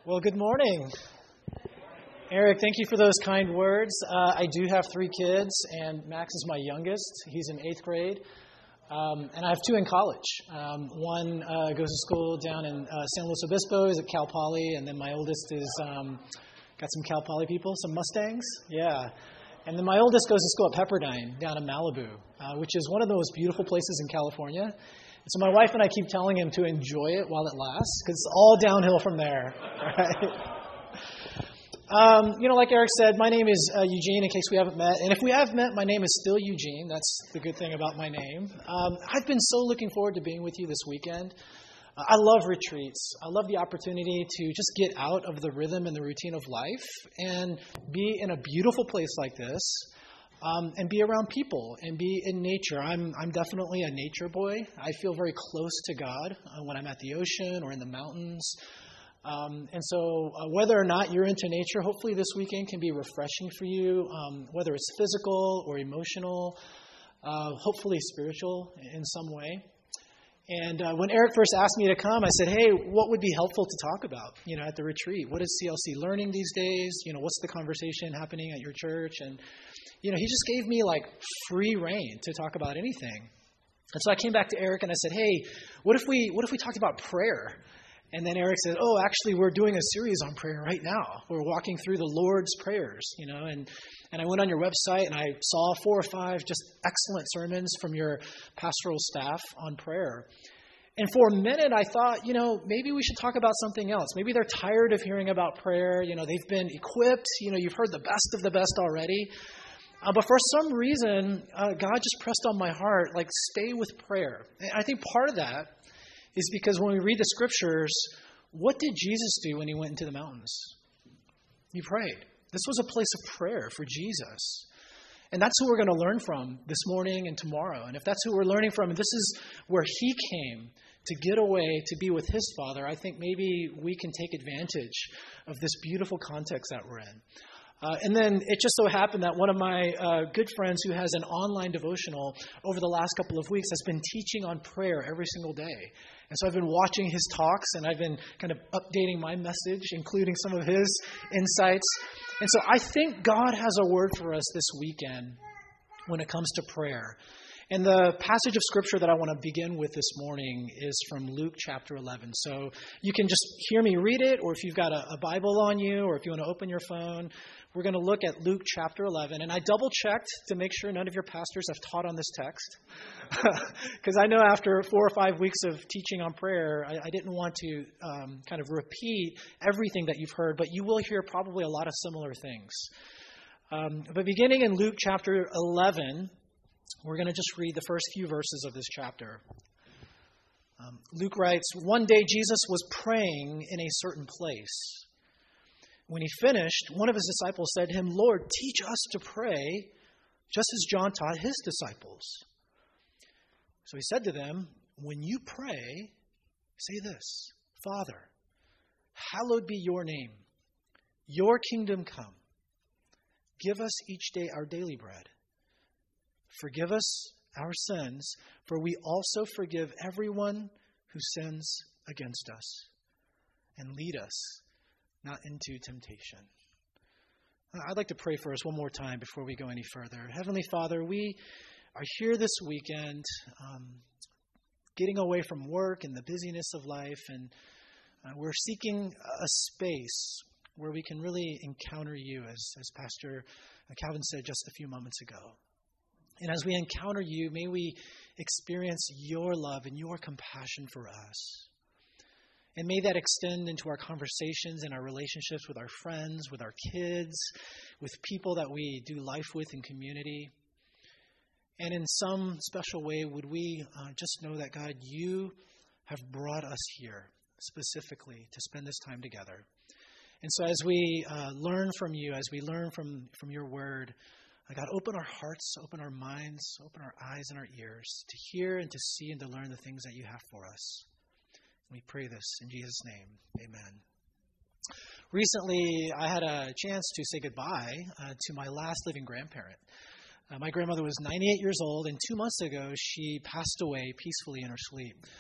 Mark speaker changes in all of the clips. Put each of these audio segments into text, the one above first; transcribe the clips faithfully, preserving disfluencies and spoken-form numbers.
Speaker 1: Well, good morning. Eric, thank you for those kind words. Uh, I do have three kids, and Max is my youngest. He's in eighth grade, um, and I have two in college. Um, one uh, goes to school down in uh, San Luis Obispo. He's at Cal Poly, and then my oldest is um, got some Cal Poly people, some Mustangs. Yeah. And then my oldest goes to school at Pepperdine down in Malibu, uh, which is one of the most beautiful places in California. So my wife and I keep telling him to enjoy it while it lasts, because it's all downhill from there. Right? Um, you know, like Eric said, my name is uh, Eugene, in case we haven't met. And if we have met, my name is still Eugene. That's the good thing about my name. Um, I've been so looking forward to being with you this weekend. Uh, I love retreats. I love the opportunity to just get out of the rhythm and the routine of life and be in a beautiful place like this. Um, and be around people and be in nature. I'm I'm definitely a nature boy. I feel very close to God uh, when I'm at the ocean or in the mountains. Um, and so uh, whether or not you're into nature, hopefully this weekend can be refreshing for you, um, whether it's physical or emotional, uh, hopefully spiritual in some way. And uh, when Eric first asked me to come, I said, hey, what would be helpful to talk about, you know, at the retreat? What is C L C learning these days? You know, what's the conversation happening at your church? And you know, he just gave me like free reign to talk about anything. And so I came back to Eric and I said, hey, what if we what if we talked about prayer? And then Eric said, oh, actually, we're doing a series on prayer right now. We're walking through the Lord's Prayers, you know. And, and I went on your website and I saw four or five just excellent sermons from your pastoral staff on prayer. And for a minute, I thought, you know, maybe we should talk about something else. Maybe they're tired of hearing about prayer. You know, they've been equipped. You know, you've heard the best of the best already. Uh, but for some reason, uh, God just pressed on my heart, like, stay with prayer. And I think part of that is because when we read the scriptures, what did Jesus do when he went into the mountains? He prayed. This was a place of prayer for Jesus. And that's who we're going to learn from this morning and tomorrow. And if that's who we're learning from, and this is where he came to get away to be with his Father, I think maybe we can take advantage of this beautiful context that we're in. Uh, and then it just so happened that one of my uh, good friends who has an online devotional over the last couple of weeks has been teaching on prayer every single day. And so I've been watching his talks and I've been kind of updating my message, including some of his insights. And so I think God has a word for us this weekend when it comes to prayer. And the passage of Scripture that I want to begin with this morning is from Luke chapter eleven. So you can just hear me read it, or if you've got a, a Bible on you, or if you want to open your phone, we're going to look at Luke chapter eleven. And I double-checked to make sure none of your pastors have taught on this text. Because I know after four or five weeks of teaching on prayer, I, I didn't want to um, kind of repeat everything that you've heard, but you will hear probably a lot of similar things. Um, but beginning in Luke chapter eleven, we're going to just read the first few verses of this chapter. Um, Luke writes, one day Jesus was praying in a certain place. When he finished, one of his disciples said to him, Lord, teach us to pray, just as John taught his disciples. So he said to them, when you pray, say this, Father, hallowed be your name. Your kingdom come. Give us each day our daily bread. Forgive us our sins, for we also forgive everyone who sins against us. And lead us not into temptation. I'd like to pray for us one more time before we go any further. Heavenly Father, we are here this weekend, um, getting away from work and the busyness of life, and uh, we're seeking a space where we can really encounter you, as, as Pastor Calvin said just a few moments ago. And as we encounter you, may we experience your love and your compassion for us. And may that extend into our conversations and our relationships with our friends, with our kids, with people that we do life with in community. And in some special way, would we uh, just know that, God, you have brought us here specifically to spend this time together. And so as we uh, learn from you, as we learn from, from your word, God, open our hearts, open our minds, open our eyes and our ears to hear and to see and to learn the things that you have for us. We pray this in Jesus' name. Amen. Recently, I had a chance to say goodbye uh, to my last living grandparent. Uh, my grandmother was ninety-eight years old, and two months ago, she passed away peacefully in her sleep.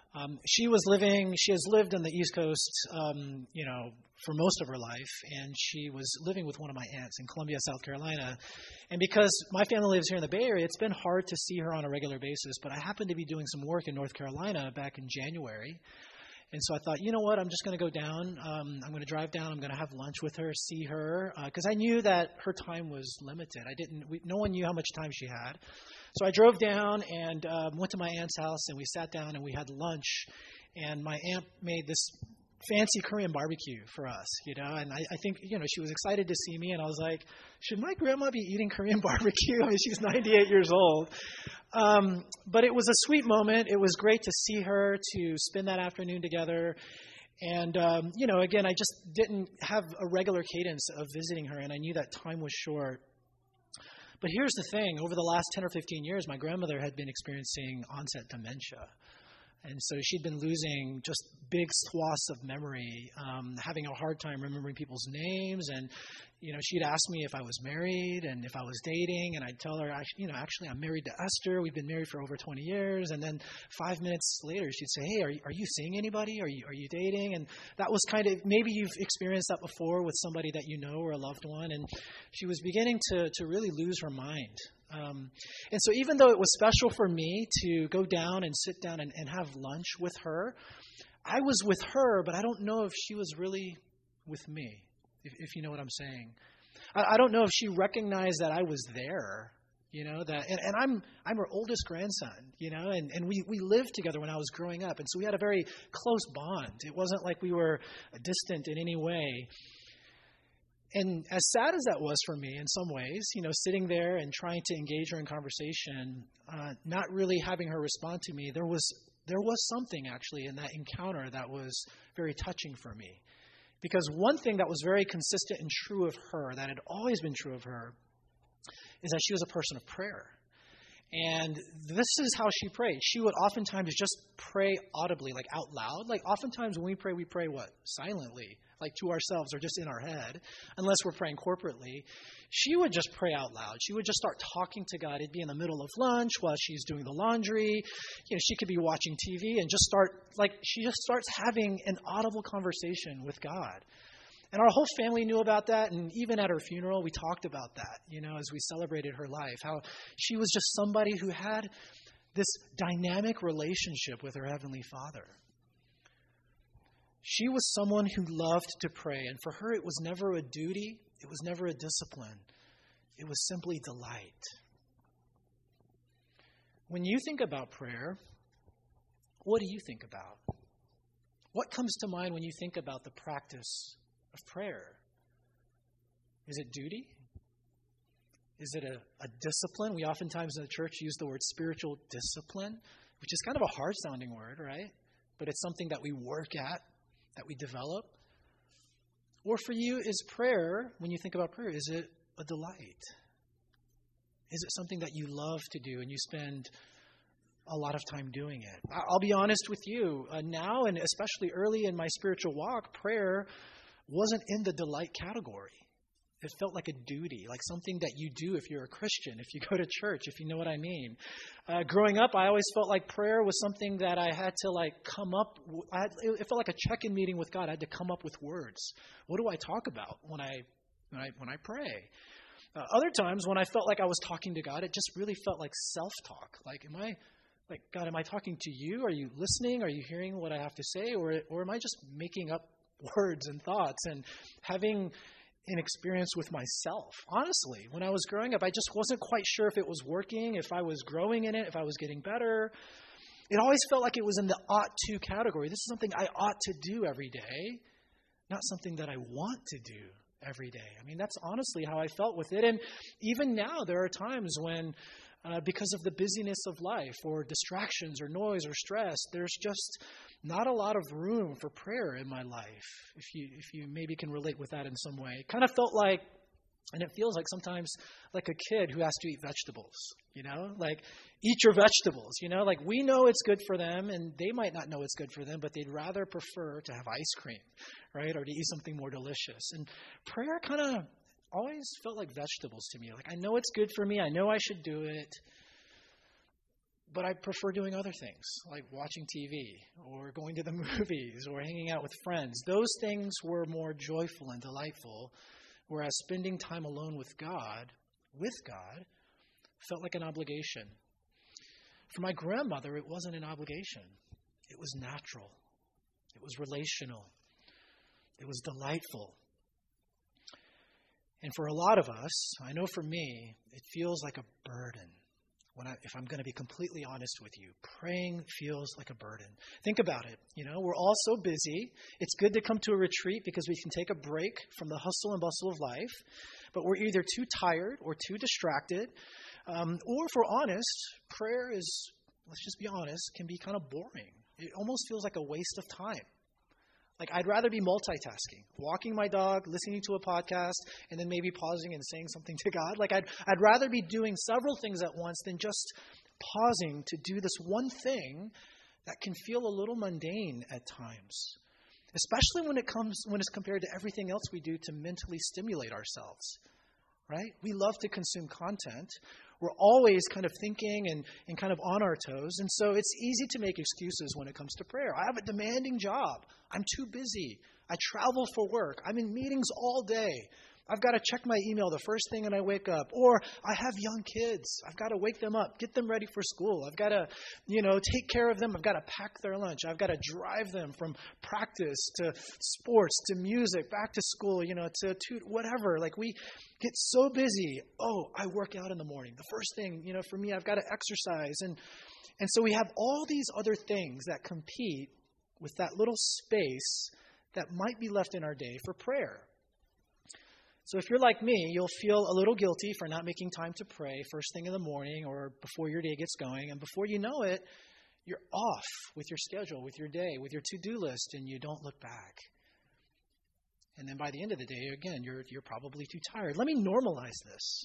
Speaker 1: Um, she was living, she has lived on the East Coast, um, you know, for most of her life, and she was living with one of my aunts in Columbia, South Carolina. And because my family lives here in the Bay Area, it's been hard to see her on a regular basis, but I happened to be doing some work in North Carolina back in January. And so I thought, you know what, I'm just going to go down. Um, I'm going to drive down. I'm going to have lunch with her, see her, because uh, I knew that her time was limited. I didn't, we, no one knew how much time she had. So I drove down and um, went to my aunt's house, and we sat down and we had lunch. And my aunt made this fancy Korean barbecue for us, you know. And I, I think, you know, she was excited to see me. And I was like, should my grandma be eating Korean barbecue? I mean, she's ninety-eight years old. Um, but it was a sweet moment. It was great to see her, to spend that afternoon together. And, um, you know, again, I just didn't have a regular cadence of visiting her, and I knew that time was short. But here's the thing. Over the last ten or fifteen years, my grandmother had been experiencing onset dementia. And so she'd been losing just big swaths of memory, um, having a hard time remembering people's names. And, you know, she'd ask me if I was married and if I was dating. And I'd tell her, you know, actually, I'm married to Esther. We've been married for over twenty years. And then five minutes later, she'd say, hey, are you, are you seeing anybody? Are you, are you dating? And that was kind of, maybe you've experienced that before with somebody that you know or a loved one. And she was beginning to, to really lose her mind. Um, and so even though it was special for me to go down and sit down and, and have lunch with her, I was with her, but I don't know if she was really with me, if, if you know what I'm saying. I, I don't know if she recognized that I was there, you know, that, and, and I'm I'm her oldest grandson, you know, and, and we, we lived together when I was growing up. And so we had a very close bond. It wasn't like we were distant in any way. And as sad as that was for me in some ways, you know, sitting there and trying to engage her in conversation, uh, not really having her respond to me, there was there was something actually in that encounter that was very touching for me. Because one thing that was very consistent and true of her, that had always been true of her, is that she was a person of prayer. And this is how she prayed. She would oftentimes just pray audibly, like out loud. Like oftentimes when we pray, we pray what? Silently, like to ourselves or just in our head, unless we're praying corporately. She would just pray out loud. She would just start talking to God. It'd be in the middle of lunch while she's doing the laundry. You know, she could be watching T V and just start, like she just starts having an audible conversation with God. And our whole family knew about that, and even at her funeral, we talked about that, you know, as we celebrated her life, how she was just somebody who had this dynamic relationship with her Heavenly Father. She was someone who loved to pray, and for her, it was never a duty, it was never a discipline, it was simply delight. When you think about prayer, what do you think about? What comes to mind when you think about the practice of prayer? Is it duty? Is it a, a discipline? We oftentimes in the church use the word spiritual discipline, which is kind of a hard-sounding word, right? But it's something that we work at, that we develop. Or for you, is prayer, when you think about prayer, is it a delight? Is it something that you love to do and you spend a lot of time doing it? I'll be honest with you. Uh, now, and especially early in my spiritual walk, prayer wasn't in the delight category. It felt like a duty, like something that you do if you're a Christian, if you go to church, if you know what I mean. Uh, growing up, I always felt like prayer was something that I had to like come up. I had, it felt like a check-in meeting with God. I had to come up with words. What do I talk about when I when I when I pray? Uh, other times when I felt like I was talking to God, it just really felt like self-talk. Like, am I like God? Am I talking to you? Are you listening? Are you hearing what I have to say, or or am I just making up words and thoughts and having an experience with myself? Honestly, when I was growing up, I just wasn't quite sure if it was working, if I was growing in it, if I was getting better. It always felt like it was in the ought to category. This is something I ought to do every day, not something that I want to do every day. I mean, that's honestly how I felt with it. And even now, there are times when, uh, because of the busyness of life or distractions or noise or stress, there's just not a lot of room for prayer in my life, if you if you maybe can relate with that in some way. It kind of felt like, and it feels like sometimes like a kid who has to eat vegetables, you know, like eat your vegetables, you know, like we know it's good for them and they might not know it's good for them, but they'd rather prefer to have ice cream, right, or to eat something more delicious. And prayer kind of always felt like vegetables to me. Like, I know it's good for me. I know I should do it. But I prefer doing other things, like watching T V or going to the movies or hanging out with friends. Those things were more joyful and delightful, whereas spending time alone with God, with God, felt like an obligation. For my grandmother, it wasn't an obligation. It was natural. It was relational. It was delightful. And for a lot of us, I know for me, it feels like a burden. When I, if I'm going to be completely honest with you, praying feels like a burden. Think about it. You know, we're all so busy. It's good to come to a retreat because we can take a break from the hustle and bustle of life. But we're either too tired or too distracted. Um, or if we're honest, prayer is, let's just be honest, can be kind of boring. It almost feels like a waste of time. Like, I'd rather be multitasking, walking my dog, listening to a podcast, and then maybe pausing and saying something to God. Like, I'd, I'd rather be doing several things at once than just pausing to do this one thing that can feel a little mundane at times, especially when it comes when it's compared to everything else we do to mentally stimulate ourselves, right? We love to consume content. We're always kind of thinking and, and kind of on our toes. And so it's easy to make excuses when it comes to prayer. I have a demanding job. I'm too busy. I travel for work. I'm in meetings all day. I've got to check my email the first thing when I wake up. Or I have young kids. I've got to wake them up, get them ready for school. I've got to, you know, take care of them. I've got to pack their lunch. I've got to drive them from practice to sports to music, back to school, you know, to, to whatever. Like, we get so busy. Oh, I work out in the morning. The first thing, you know, for me, I've got to exercise. And, and so we have all these other things that compete with that little space that might be left in our day for prayer. So if you're like me, you'll feel a little guilty for not making time to pray first thing in the morning or before your day gets going. And before you know it, you're off with your schedule, with your day, with your to-do list, and you don't look back. And then by the end of the day, again, you're you're probably too tired. Let me normalize this.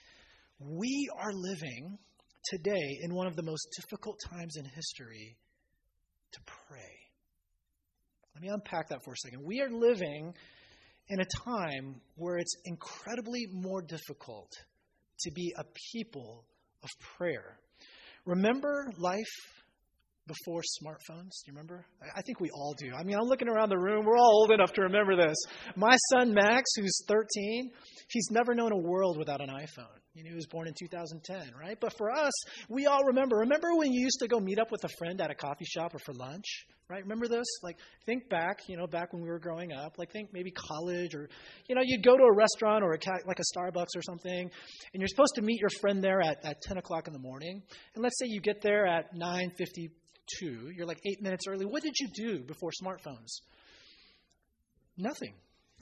Speaker 1: We are living today in one of the most difficult times in history to pray. Let me unpack that for a second. We are living in a time where it's incredibly more difficult to be a people of prayer. Remember life before smartphones? Do you remember? I think we all do. I mean, I'm looking around the room. We're all old enough to remember this. My son, Max, who's thirteen, he's never known a world without an iPhone. You know, he was born in two thousand ten, right? But for us, we all remember. Remember when you used to go meet up with a friend at a coffee shop or for lunch, right? Remember this? Like, think back, you know, back when we were growing up. Like, think maybe college or, you know, you'd go to a restaurant or a ca- like a Starbucks or something, and you're supposed to meet your friend there at, at ten o'clock in the morning. And let's say you get there at nine fifty-two. You're like eight minutes early. What did you do before smartphones? Nothing.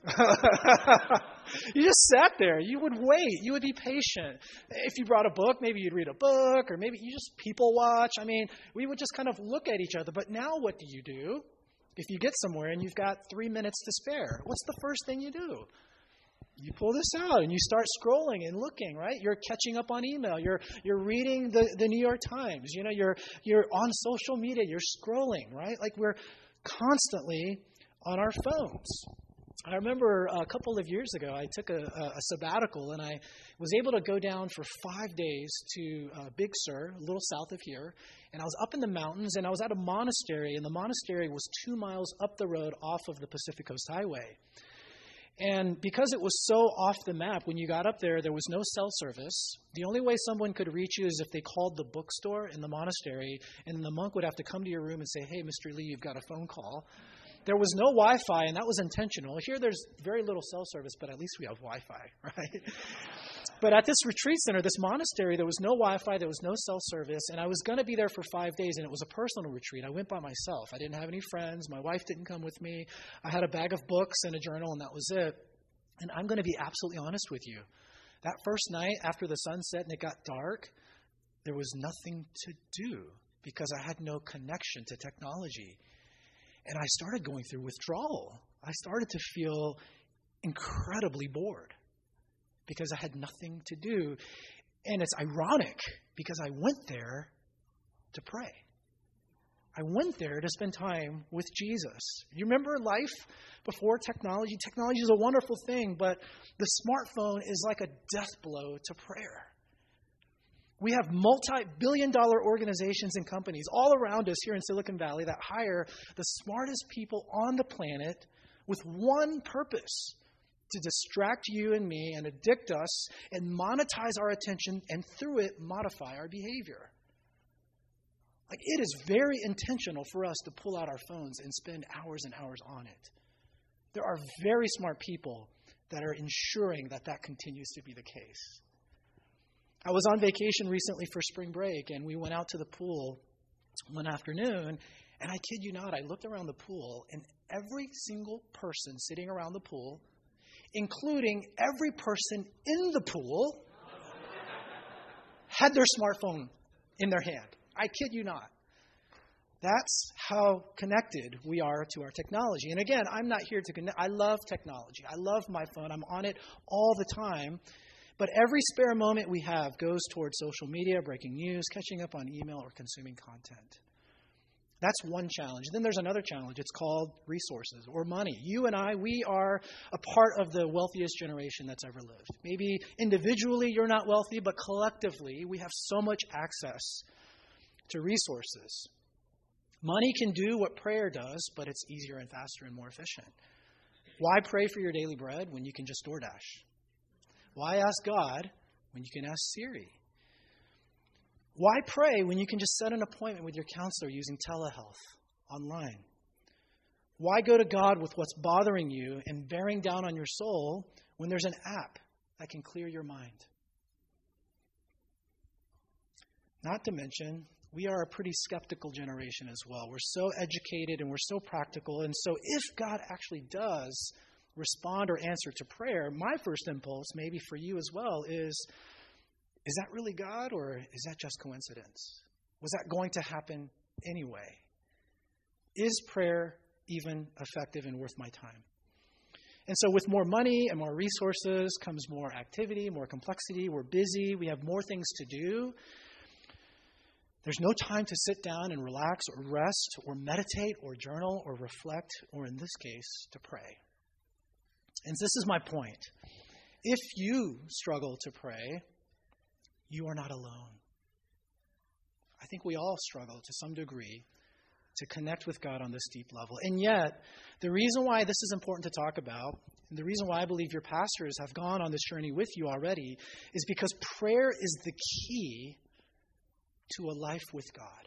Speaker 1: You just sat there. You would wait. You would be patient. If you brought a book, maybe you'd read a book, or maybe you just people watch. I mean, we would just kind of look at each other. But now what do you do? If you get somewhere and you've got three minutes to spare, what's the first thing you do? You pull this out and you start scrolling and looking, right? You're catching up on email. You're you're reading the, the New York Times. You know, you're you're on social media. You're scrolling, right? Like, we're constantly on our phones. I remember a couple of years ago, I took a, a sabbatical, and I was able to go down for five days to uh, Big Sur, a little south of here. And I was up in the mountains, and I was at a monastery, and the monastery was two miles up the road off of the Pacific Coast Highway. And because it was so off the map, when you got up there, there was no cell service. The only way someone could reach you is if they called the bookstore in the monastery, and the monk would have to come to your room and say, "Hey, Mister Lee, you've got a phone call." There was no Wi-Fi, and that was intentional. Here there's very little cell service, but at least we have Wi-Fi, right? But at this retreat center, this monastery, there was no Wi-Fi, there was no cell service, and I was going to be there for five days, and it was a personal retreat. I went by myself. I didn't have any friends. My wife didn't come with me. I had a bag of books and a journal, and that was it. And I'm going to be absolutely honest with you. That first night after the sun set and it got dark, there was nothing to do because I had no connection to technology. And I started going through withdrawal. I started to feel incredibly bored because I had nothing to do. And it's ironic because I went there to pray. I went there to spend time with Jesus. You remember life before technology? Technology is a wonderful thing, but the smartphone is like a death blow to prayer. We have multi-billion dollar organizations and companies all around us here in Silicon Valley that hire the smartest people on the planet with one purpose: to distract you and me and addict us and monetize our attention and through it modify our behavior. Like, it is very intentional for us to pull out our phones and spend hours and hours on it. There are very smart people that are ensuring that that continues to be the case. I was on vacation recently for spring break, and we went out to the pool one afternoon, and I kid you not, I looked around the pool, and every single person sitting around the pool, including every person in the pool, had their smartphone in their hand. I kid you not. That's how connected we are to our technology. And again, I'm not here to connect. I love technology. I love my phone. I'm on it all the time. But every spare moment we have goes towards social media, breaking news, catching up on email, or consuming content. That's one challenge. Then there's another challenge. It's called resources or money. You and I, we are a part of the wealthiest generation that's ever lived. Maybe individually you're not wealthy, but collectively we have so much access to resources. Money can do what prayer does, but it's easier and faster and more efficient. Why pray for your daily bread when you can just DoorDash? Why ask God when you can ask Siri? Why pray when you can just set an appointment with your counselor using telehealth online? Why go to God with what's bothering you and bearing down on your soul when there's an app that can clear your mind? Not to mention, we are a pretty skeptical generation as well. We're so educated and we're so practical. And so if God actually does respond or answer to prayer, my first impulse, maybe for you as well, is, is that really God, or is that just coincidence? Was that going to happen anyway? Is prayer even effective and worth my time? And so with more money and more resources comes more activity, more complexity. We're busy. We have more things to do. There's no time to sit down and relax or rest or meditate or journal or reflect, or in this case, to pray. And this is my point. If you struggle to pray, you are not alone. I think we all struggle to some degree to connect with God on this deep level. And yet, the reason why this is important to talk about, and the reason why I believe your pastors have gone on this journey with you already, is because prayer is the key to a life with God.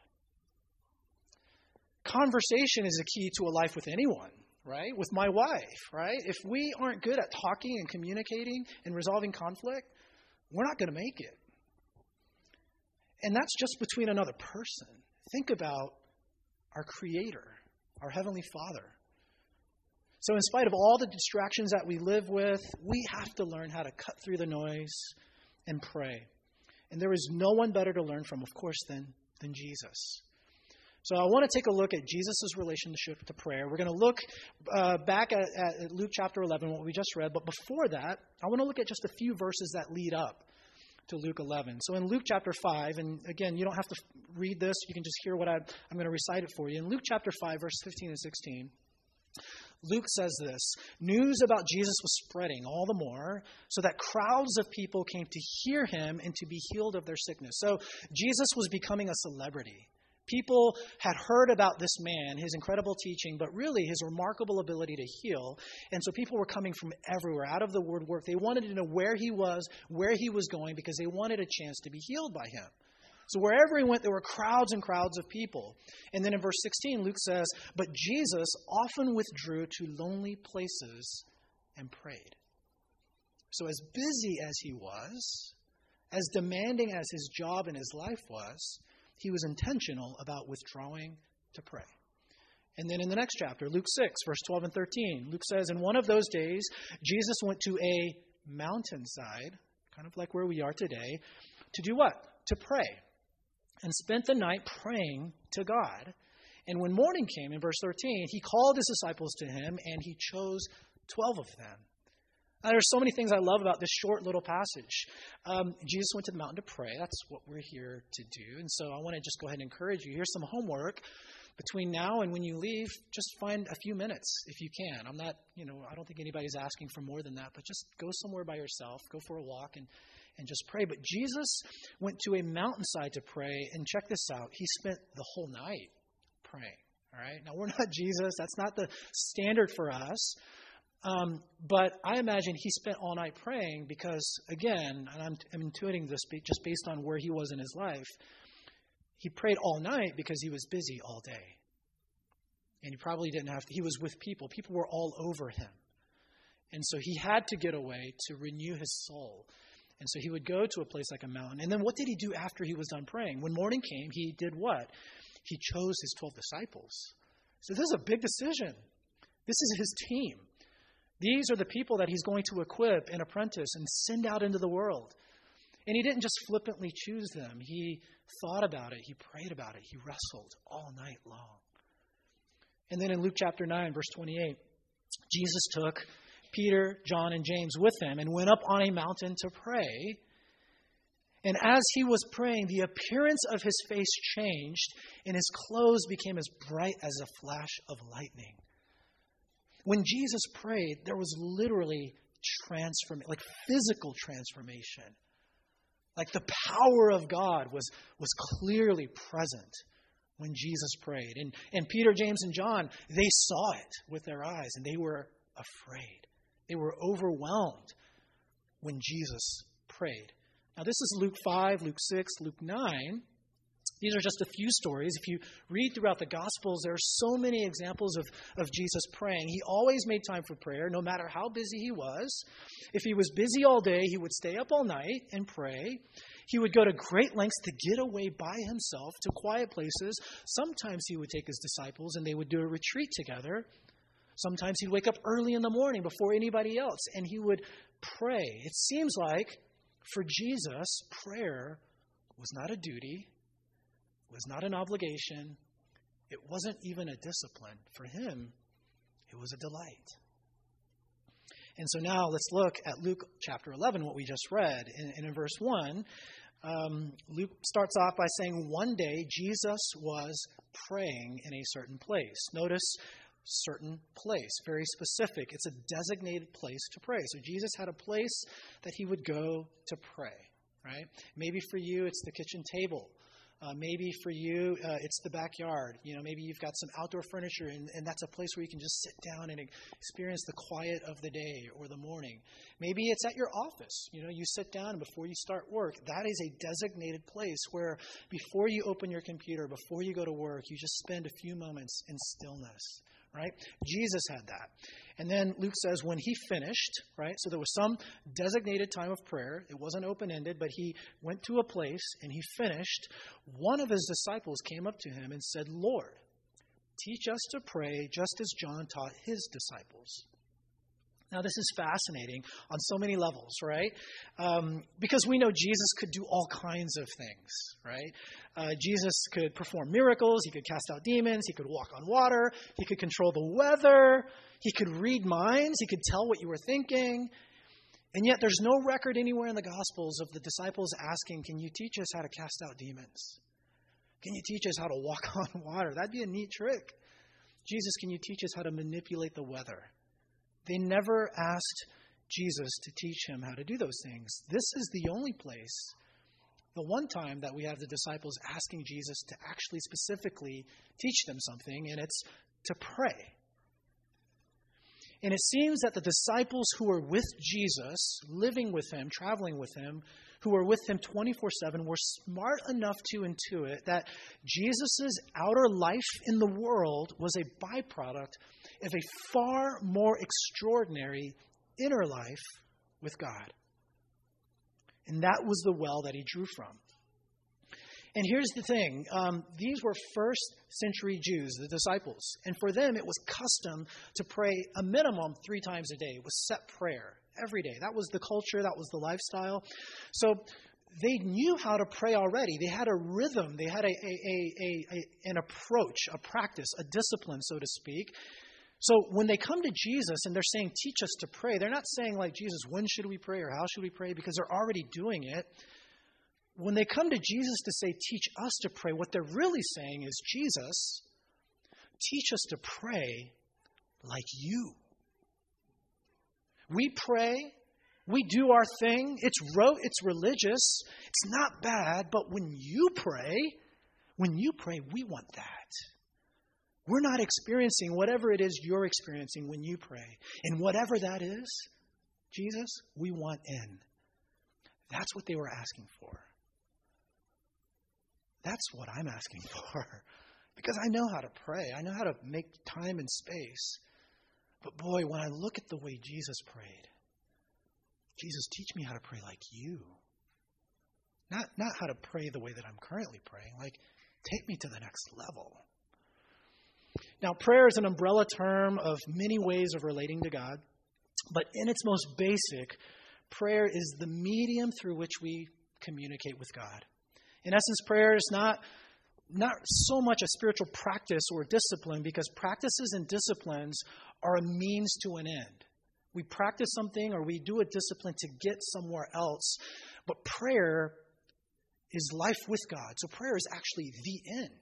Speaker 1: Conversation is a key to a life with anyone, right? With my wife, right? If we aren't good at talking and communicating and resolving conflict, we're not going to make it. And that's just between another person. Think about our Creator, our Heavenly Father. So in spite of all the distractions that we live with, we have to learn how to cut through the noise and pray. And there is no one better to learn from, of course, than, than Jesus. So I want to take a look at Jesus' relationship to prayer. We're going to look uh, back at, at Luke chapter eleven, what we just read. But before that, I want to look at just a few verses that lead up to Luke eleven. So in Luke chapter five, and again, you don't have to read this. You can just hear what I, I'm going to recite it for you. In Luke chapter five, verse fifteen and sixteen, Luke says this: news about Jesus was spreading all the more, so that crowds of people came to hear him and to be healed of their sickness. So Jesus was becoming a celebrity. People had heard about this man, his incredible teaching, but really his remarkable ability to heal. And so people were coming from everywhere, out of the word work. They wanted to know where he was, where he was going, because they wanted a chance to be healed by him. So wherever he went, there were crowds and crowds of people. And then in verse sixteen, Luke says, but Jesus often withdrew to lonely places and prayed. So as busy as he was, as demanding as his job and his life was, he was intentional about withdrawing to pray. And then in the next chapter, Luke six, verse twelve and thirteen, Luke says, in one of those days, Jesus went to a mountainside, kind of like where we are today, to do what? To pray. And spent the night praying to God. And when morning came, in verse thirteen, he called his disciples to him, and he chose twelve of them. Now, there's so many things I love about this short little passage. Um, Jesus went to the mountain to pray. That's what we're here to do. And so I want to just go ahead and encourage you. Here's some homework. Between now and when you leave, just find a few minutes if you can. I'm not, you know, I don't think anybody's asking for more than that, but just go somewhere by yourself, go for a walk, and, and just pray. But Jesus went to a mountainside to pray, and check this out. He spent the whole night praying. All right. Now, we're not Jesus. That's not the standard for us. Um, but I imagine he spent all night praying because, again, and I'm, I'm intuiting this just based on where he was in his life, he prayed all night because he was busy all day. And he probably didn't have to. He was with people. People were all over him. And so he had to get away to renew his soul. And so he would go to a place like a mountain. And then what did he do after he was done praying? When morning came, he did what? He chose his twelve disciples. So this is a big decision. This is his team. These are the people that he's going to equip and apprentice and send out into the world. And he didn't just flippantly choose them. He thought about it. He prayed about it. He wrestled all night long. And then in Luke chapter nine, verse twenty-eight, Jesus took Peter, John, and James with him and went up on a mountain to pray. And as he was praying, the appearance of his face changed, and his clothes became as bright as a flash of lightning. When Jesus prayed, there was literally transformation, like physical transformation. Like the power of God was, was clearly present when Jesus prayed. And, and Peter, James, and John, they saw it with their eyes, and they were afraid. They were overwhelmed when Jesus prayed. Now, this is Luke five, Luke six, Luke nine. These are just a few stories. If you read throughout the Gospels, there are so many examples of, of Jesus praying. He always made time for prayer, no matter how busy he was. If he was busy all day, he would stay up all night and pray. He would go to great lengths to get away by himself to quiet places. Sometimes he would take his disciples and they would do a retreat together. Sometimes he'd wake up early in the morning before anybody else and he would pray. It seems like for Jesus, prayer was not a duty, was not an obligation. It wasn't even a discipline. For him, it was a delight. And so now let's look at Luke chapter eleven, what we just read. And, and in verse one, um, Luke starts off by saying, one day Jesus was praying in a certain place. Notice certain place, very specific. It's a designated place to pray. So Jesus had a place that he would go to pray, right? Maybe for you, it's the kitchen table. Uh, maybe for you, uh, it's the backyard. You know, maybe you've got some outdoor furniture, and, and that's a place where you can just sit down and experience the quiet of the day or the morning. Maybe it's at your office. You know, you sit down, and before you start work, that is a designated place where before you open your computer, before you go to work, you just spend a few moments in stillness, right? Jesus had that. And then Luke says when he finished, right? So there was some designated time of prayer. It wasn't open-ended, but he went to a place and he finished. One of his disciples came up to him and said, Lord, teach us to pray just as John taught his disciples. Now, this is fascinating on so many levels, right? Um, because we know Jesus could do all kinds of things, right? Uh, Jesus could perform miracles. He could cast out demons. He could walk on water. He could control the weather. He could read minds. He could tell what you were thinking. And yet there's no record anywhere in the Gospels of the disciples asking, can you teach us how to cast out demons? Can you teach us how to walk on water? That'd be a neat trick. Jesus, can you teach us how to manipulate the weather? They never asked Jesus to teach him how to do those things. This is the only place, the one time that we have the disciples asking Jesus to actually specifically teach them something, and it's to pray. And it seems that the disciples who were with Jesus, living with him, traveling with him, who were with him twenty-four seven, were smart enough to intuit that Jesus' outer life in the world was a byproduct of a far more extraordinary inner life with God. And that was the well that he drew from. And here's the thing. Um, these were first century Jews, the disciples. And for them, it was custom to pray a minimum three times a day. It was set prayer every day. That was the culture. That was the lifestyle. So they knew how to pray already. They had a rhythm. They had a, a, a, a, a an approach, a practice, a discipline, so to speak. So when they come to Jesus and they're saying, teach us to pray, they're not saying like, Jesus, when should we pray or how should we pray? Because they're already doing it. When they come to Jesus to say, teach us to pray, what they're really saying is, Jesus, teach us to pray like you. We pray We do our thing. It's ro- it's religious. It's not bad. But when you pray, when you pray, we want that. We're not experiencing whatever it is you're experiencing when you pray. And whatever that is, Jesus, we want in. That's what they were asking for. That's what I'm asking for. Because I know how to pray. I know how to make time and space. But boy, when I look at the way Jesus prayed, Jesus, teach me how to pray like you. Not, not how to pray the way that I'm currently praying. Like, take me to the next level. Now, prayer is an umbrella term of many ways of relating to God. But in its most basic, prayer is the medium through which we communicate with God. In essence, prayer is not, not so much a spiritual practice or discipline, because practices and disciplines are a means to an end. We practice something or we do a discipline to get somewhere else. But prayer is life with God. So prayer is actually the end.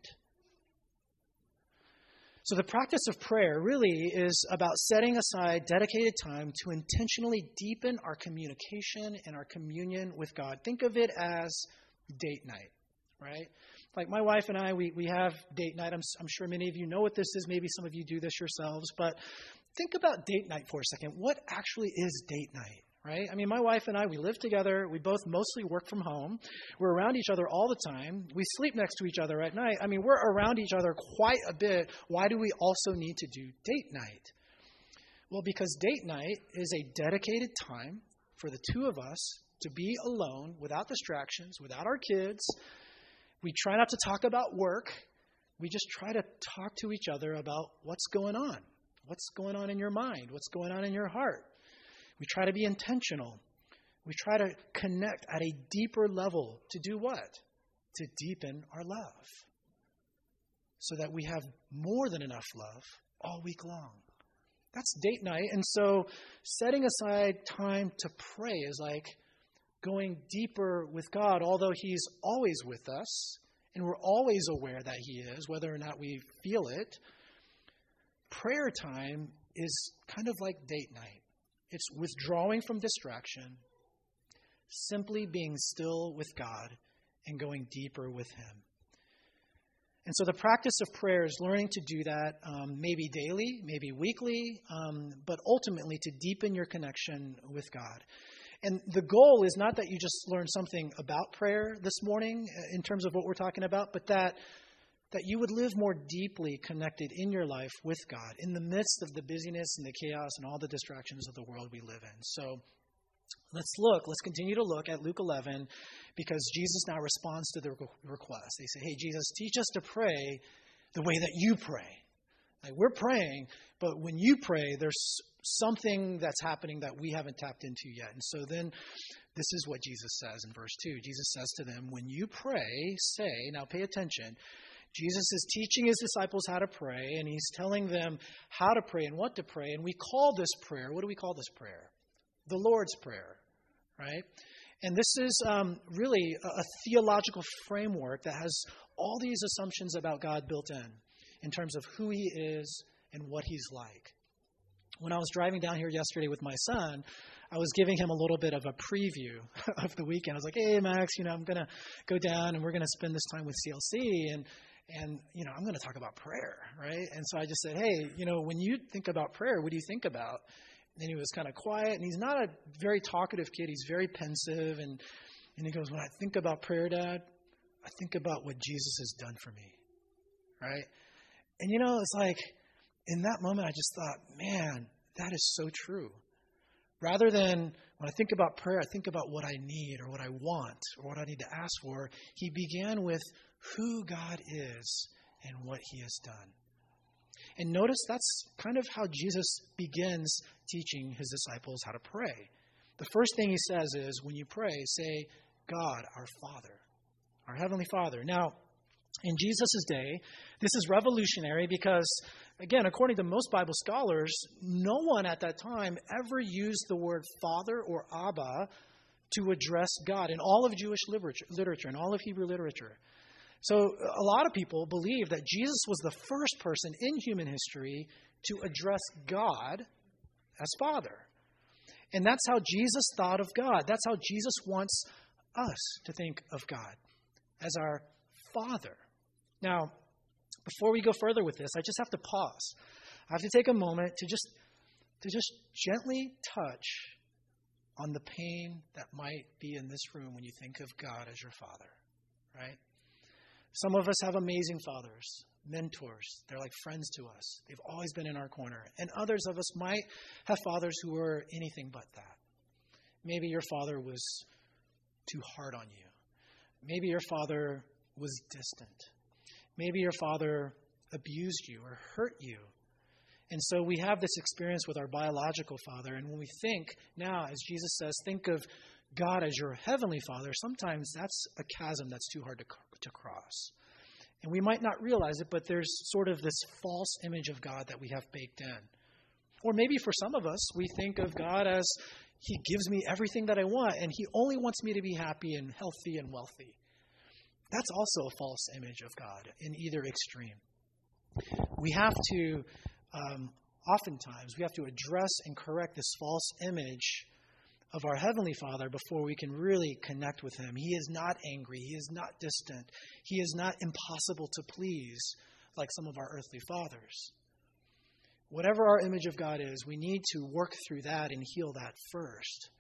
Speaker 1: So the practice of prayer really is about setting aside dedicated time to intentionally deepen our communication and our communion with God. Think of it as date night, right? Like my wife and I, we, we have date night. I'm, I'm sure many of you know what this is. Maybe some of you do this yourselves. But think about date night for a second. What actually is date night? Right? I mean, my wife and I, we live together. We both mostly work from home. We're around each other all the time. We sleep next to each other at night. I mean, we're around each other quite a bit. Why do we also need to do date night? Well, because date night is a dedicated time for the two of us to be alone, without distractions, without our kids. We try not to talk about work. We just try to talk to each other about what's going on. What's going on in your mind? What's going on in your heart? We try to be intentional. We try to connect at a deeper level to do what? To deepen our love. So that we have more than enough love all week long. That's date night. And so setting aside time to pray is like going deeper with God, although He's always with us and we're always aware that He is, whether or not we feel it. Prayer time is kind of like date night. It's withdrawing from distraction, simply being still with God and going deeper with Him. And so the practice of prayer is learning to do that um, maybe daily, maybe weekly, um, but ultimately to deepen your connection with God. And the goal is not that you just learn something about prayer this morning in terms of what we're talking about, but that that you would live more deeply connected in your life with God in the midst of the busyness and the chaos and all the distractions of the world we live in. So let's look, let's continue to look at Luke eleven, because Jesus now responds to the request. They say, hey, Jesus, teach us to pray the way that you pray. Like, we're praying, but when you pray, there's something that's happening that we haven't tapped into yet. And so then this is what Jesus says in verse two. Jesus says to them, when you pray, say, now pay attention, Jesus is teaching his disciples how to pray, and he's telling them how to pray and what to pray. And we call this prayer, what do we call this prayer? The Lord's Prayer, right? And this is um, really a, a theological framework that has all these assumptions about God built in, in terms of who he is and what he's like. When I was driving down here yesterday with my son, I was giving him a little bit of a preview of the weekend. I was like, hey, Max, you know, I'm going to go down and we're going to spend this time with C L C. And And, you know, I'm going to talk about prayer, right? And so I just said, hey, you know, when you think about prayer, what do you think about? And he was kind of quiet, and he's not a very talkative kid. He's very pensive. And, and he goes, when I think about prayer, Dad, I think about what Jesus has done for me, right? And, you know, it's like in that moment, I just thought, man, that is so true. Rather than when I think about prayer, I think about what I need or what I want or what I need to ask for. He began with who God is and what he has done. And notice that's kind of how Jesus begins teaching his disciples how to pray. The first thing he says is, when you pray, say, God, our Father, our Heavenly Father. Now, in Jesus' day, this is revolutionary because, again, according to most Bible scholars, no one at that time ever used the word Father or Abba to address God in all of Jewish literature, literature in all of Hebrew literature. So a lot of people believe that Jesus was the first person in human history to address God as Father. And that's how Jesus thought of God. That's how Jesus wants us to think of God, as our Father. Now, before we go further with this, I just have to pause. I have to take a moment to just to just gently touch on the pain that might be in this room when you think of God as your Father, right? Some of us have amazing fathers, mentors. They're like friends to us. They've always been in our corner. And others of us might have fathers who were anything but that. Maybe your father was too hard on you. Maybe your father was distant. Maybe your father abused you or hurt you. And so we have this experience with our biological father. And when we think now, as Jesus says, think of God as your heavenly Father, sometimes that's a chasm that's too hard to, to cross. And we might not realize it, but there's sort of this false image of God that we have baked in. Or maybe for some of us, we think of God as He gives me everything that I want, and He only wants me to be happy and healthy and wealthy. That's also a false image of God in either extreme. We have to, um, oftentimes, we have to address and correct this false image of our Heavenly Father before we can really connect with Him. He is not angry. He is not distant. He is not impossible to please like some of our earthly fathers. Whatever our image of God is, we need to work through that and heal that first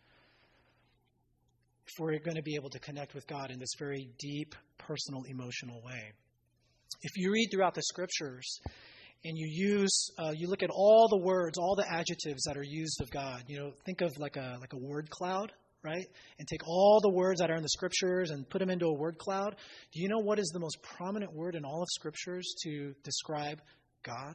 Speaker 1: if we're going to be able to connect with God in this very deep, personal, emotional way. If you read throughout the Scriptures and you use, uh, you look at all the words, all the adjectives that are used of God. You know, think of like a like a word cloud, right? And take all the words that are in the Scriptures and put them into a word cloud. Do you know what is the most prominent word in all of Scriptures to describe God?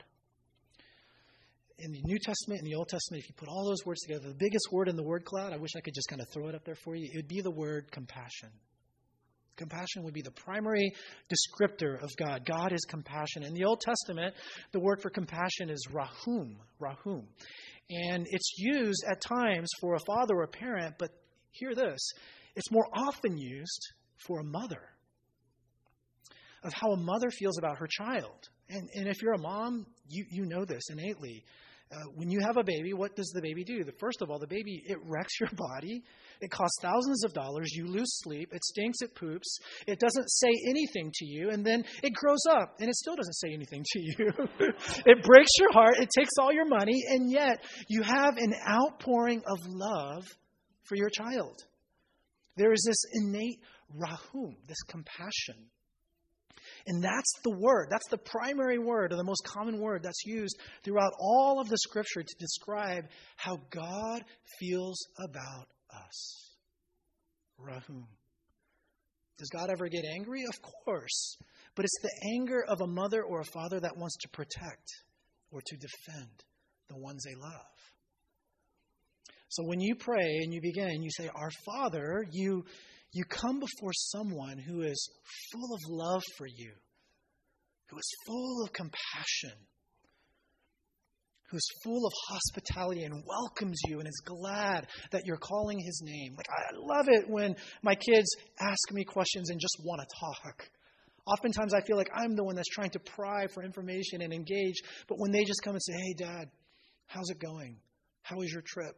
Speaker 1: In the New Testament and the Old Testament, if you put all those words together, the biggest word in the word cloud, I wish I could just kind of throw it up there for you, it would be the word compassion. Compassion would be the primary descriptor of God. God is compassion. In the Old Testament, the word for compassion is rahum, rahum. And it's used at times for a father or a parent, but hear this, it's more often used for a mother, of how a mother feels about her child. And, and if you're a mom, you, you know this innately. Uh, when you have a baby, what does the baby do? The, first of all, the baby, it wrecks your body. It costs thousands of dollars. You lose sleep. It stinks. It poops. It doesn't say anything to you. And then it grows up, and it still doesn't say anything to you. It breaks your heart. It takes all your money. And yet, you have an outpouring of love for your child. There is this innate rahum, this compassion. And that's the word. That's the primary word, or the most common word that's used throughout all of the Scripture to describe how God feels about us. Rahum. Does God ever get angry? Of course. But it's the anger of a mother or a father that wants to protect or to defend the ones they love. So when you pray and you begin, you say, Our Father, you... You come before someone who is full of love for you, who is full of compassion, who is full of hospitality and welcomes you and is glad that you're calling His name. Like, I love it when my kids ask me questions and just want to talk. Oftentimes I feel like I'm the one that's trying to pry for information and engage, but when they just come and say, Hey, Dad, how's it going? How was your trip?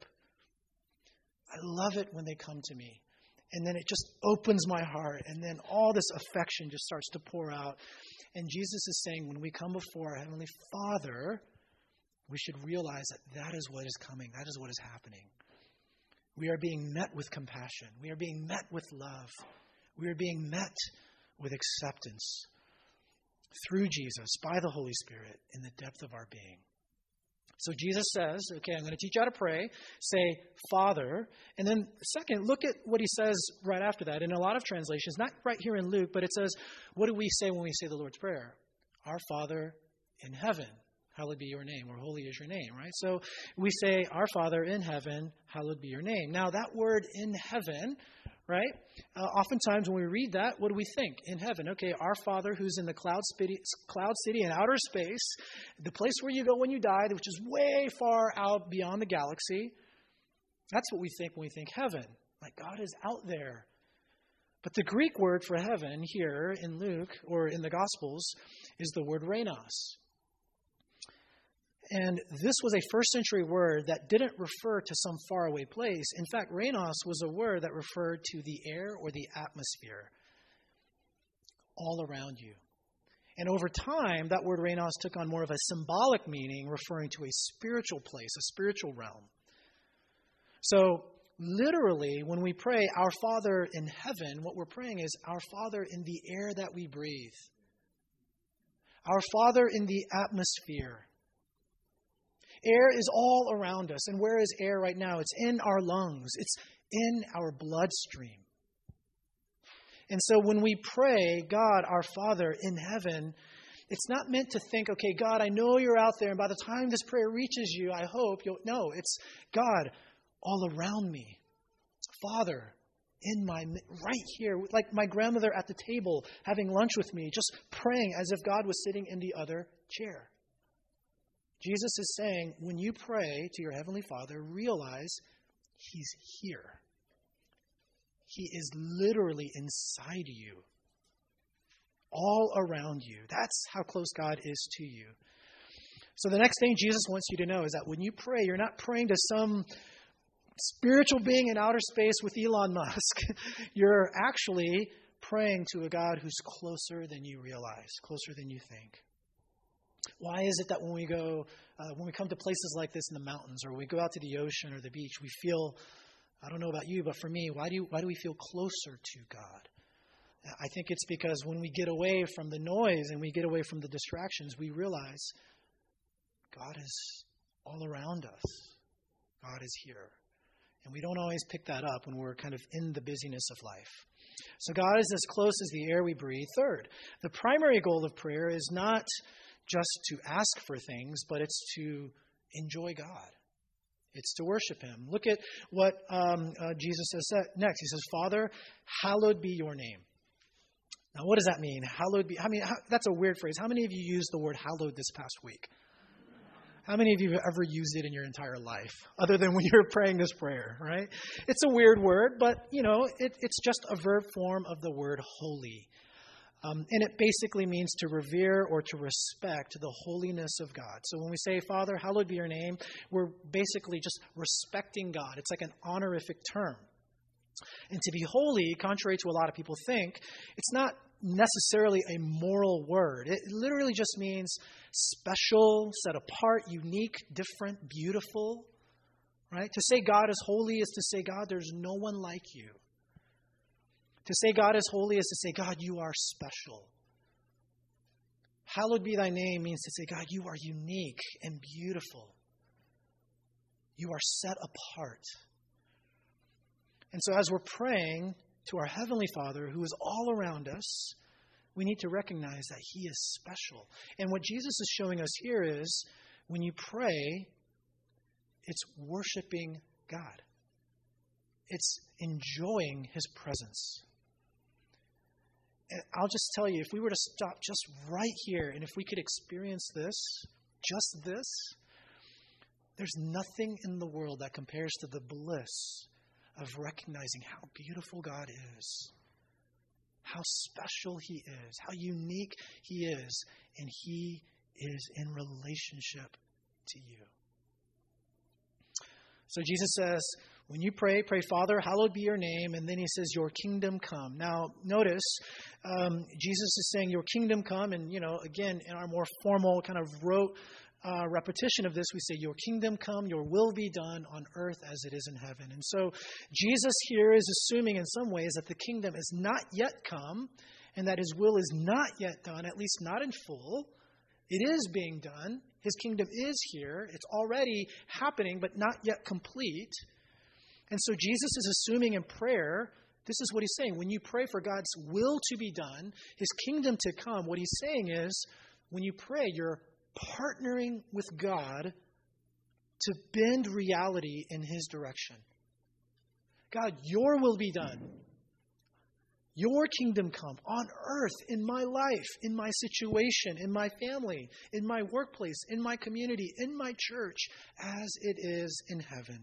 Speaker 1: I love it when they come to me. And then it just opens my heart. And then all this affection just starts to pour out. And Jesus is saying when we come before our Heavenly Father, we should realize that that is what is coming. That is what is happening. We are being met with compassion. We are being met with love. We are being met with acceptance through Jesus, by the Holy Spirit, in the depth of our being. So Jesus says, okay, I'm going to teach you how to pray. Say, Father. And then second, look at what He says right after that. In a lot of translations, not right here in Luke, but it says, what do we say when we say the Lord's Prayer? Our Father in heaven, hallowed be your name, or holy is your name, right? So we say, Our Father in heaven, hallowed be your name. Now that word in heaven, right? Uh, oftentimes when we read that, what do we think? In heaven, okay, our Father who's in the cloud city, cloud city in outer space, the place where you go when you die, which is way far out beyond the galaxy. That's what we think when we think heaven. Like God is out there. But the Greek word for heaven here in Luke or in the Gospels is the word reinos. And this was a first century word that didn't refer to some faraway place. In fact, rainos was a word that referred to the air or the atmosphere all around you. And over time, that word rainos took on more of a symbolic meaning, referring to a spiritual place, a spiritual realm. So literally, when we pray, Our Father in heaven, what we're praying is, Our Father in the air that we breathe. Our Father in the atmosphere. Air is all around us. And where is air right now? It's in our lungs. It's in our bloodstream. And so when we pray, God, our Father in heaven, it's not meant to think, okay, God, I know you're out there, and by the time this prayer reaches you, I hope you'll... No, it's God all around me. Father in my... right here, like my grandmother at the table having lunch with me, just praying as if God was sitting in the other chair. Jesus is saying, when you pray to your Heavenly Father, realize He's here. He is literally inside you, all around you. That's how close God is to you. So the next thing Jesus wants you to know is that when you pray, you're not praying to some spiritual being in outer space with Elon Musk. You're actually praying to a God who's closer than you realize, closer than you think. Why is it that when we go, uh, when we come to places like this in the mountains, or we go out to the ocean or the beach, we feel, I don't know about you, but for me, why do you, why do we feel closer to God? I think it's because when we get away from the noise and we get away from the distractions, we realize God is all around us. God is here. And we don't always pick that up when we're kind of in the busyness of life. So God is as close as the air we breathe. Third, the primary goal of prayer is not just to ask for things, but it's to enjoy God. It's to worship Him. Look at what um, uh, Jesus says next. He says, Father, hallowed be your name. Now, what does that mean? Hallowed be, I mean, how, that's a weird phrase. How many of you used the word hallowed this past week? How many of you have ever used it in your entire life, other than when you're praying this prayer, right? It's a weird word, but, you know, it, it's just a verb form of the word holy. Um, and it basically means to revere or to respect the holiness of God. So when we say, Father, hallowed be your name, we're basically just respecting God. It's like an honorific term. And to be holy, contrary to a lot of people think, it's not necessarily a moral word. It literally just means special, set apart, unique, different, beautiful. Right? To say God is holy is to say, God, there's no one like you. To say God is holy is to say, God, you are special. Hallowed be thy name means to say, God, you are unique and beautiful. You are set apart. And so as we're praying to our Heavenly Father, who is all around us, we need to recognize that He is special. And what Jesus is showing us here is, when you pray, it's worshiping God. It's enjoying His presence. And I'll just tell you, if we were to stop just right here, and if we could experience this, just this, there's nothing in the world that compares to the bliss of recognizing how beautiful God is, how special He is, how unique He is, and He is in relationship to you. So Jesus says, when you pray, pray, Father, hallowed be your name. And then He says, your kingdom come. Now, notice, um, Jesus is saying, your kingdom come. And, you know, again, in our more formal kind of rote uh, repetition of this, we say, your kingdom come, your will be done on earth as it is in heaven. And so Jesus here is assuming in some ways that the kingdom is not yet come and that His will is not yet done, at least not in full. It is being done. His kingdom is here. It's already happening, but not yet complete. And so Jesus is assuming in prayer, this is what He's saying. When you pray for God's will to be done, His kingdom to come, what He's saying is, when you pray, you're partnering with God to bend reality in His direction. God, your will be done. Your kingdom come on earth, in my life, in my situation, in my family, in my workplace, in my community, in my church, as it is in heaven.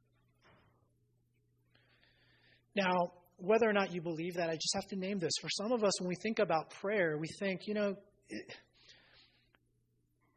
Speaker 1: Now, whether or not you believe that, I just have to name this. For some of us, when we think about prayer, we think, you know, it,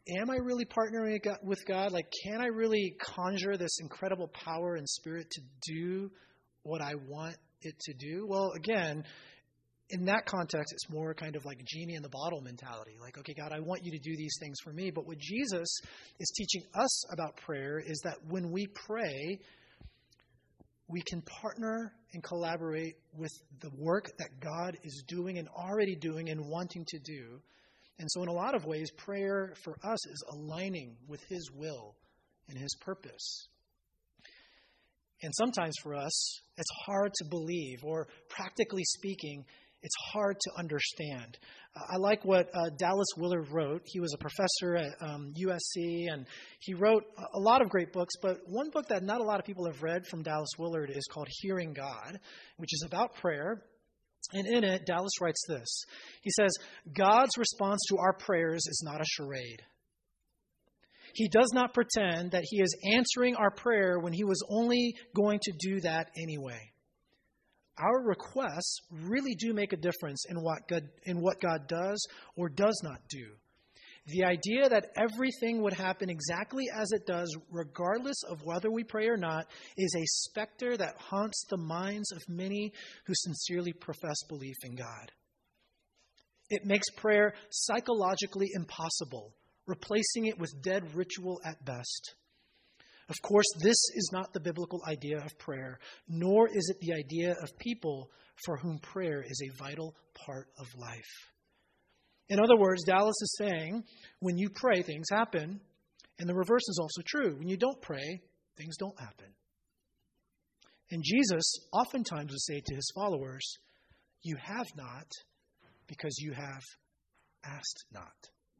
Speaker 1: am I really partnering with God? Like, can I really conjure this incredible power and spirit to do what I want it to do? Well, again, in that context, it's more kind of like genie in the bottle mentality. Like, okay, God, I want you to do these things for me. But what Jesus is teaching us about prayer is that when we pray, we can partner and collaborate with the work that God is doing and already doing and wanting to do. And so in a lot of ways, prayer for us is aligning with His will and His purpose. And sometimes for us, it's hard to believe, or practically speaking, it's hard to understand. Uh, I like what uh, Dallas Willard wrote. He was a professor at um, U S C, and he wrote a lot of great books, but one book that not a lot of people have read from Dallas Willard is called Hearing God, which is about prayer. And in it, Dallas writes this. He says, God's response to our prayers is not a charade. He does not pretend that He is answering our prayer when He was only going to do that anyway. Our requests really do make a difference in what God, in what God does or does not do. The idea that everything would happen exactly as it does, regardless of whether we pray or not, is a specter that haunts the minds of many who sincerely profess belief in God. It makes prayer psychologically impossible, replacing it with dead ritual at best. Of course, this is not the biblical idea of prayer, nor is it the idea of people for whom prayer is a vital part of life. In other words, Dallas is saying, when you pray, things happen, and the reverse is also true. When you don't pray, things don't happen. And Jesus oftentimes would say to His followers, you have not because you have asked not.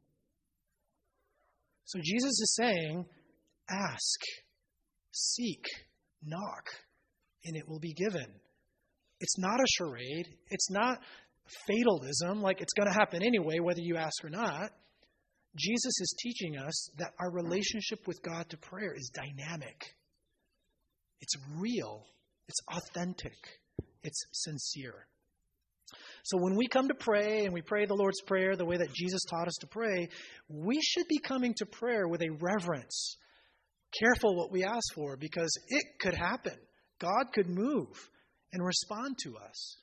Speaker 1: So Jesus is saying, ask, seek, knock, and it will be given. It's not a charade. It's not fatalism, like it's going to happen anyway, whether you ask or not. Jesus is teaching us that our relationship with God to prayer is dynamic. It's real. It's authentic. It's sincere. So when we come to pray and we pray the Lord's Prayer the way that Jesus taught us to pray, we should be coming to prayer with a reverence. Careful what we ask for, because it could happen. God could move and respond to us.